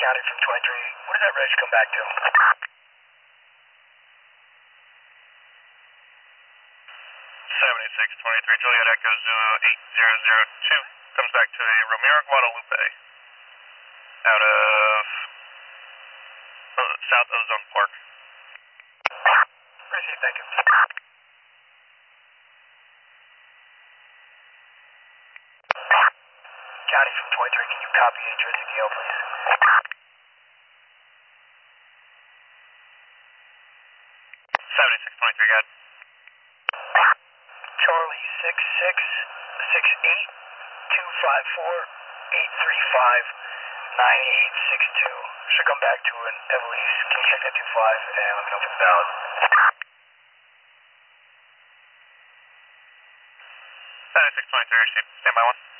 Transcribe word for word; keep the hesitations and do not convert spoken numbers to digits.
County from twenty-three. What does that reg come back to? seventy-six twenty-three, Juliet Echo eight zero zero two. Comes back to a Romero Guadalupe out of uh, South Ozone Park. Appreciate it, thank you. County from twenty-three, can you copy a Jersey D L, please? seventy-six twenty-three, got it. Charlie six six six eight two five four eight three five nine eight six two. Should come back to an Evelise. Can you check that two five and let me know if it's valid? seventy-six twenty-three, stand by one.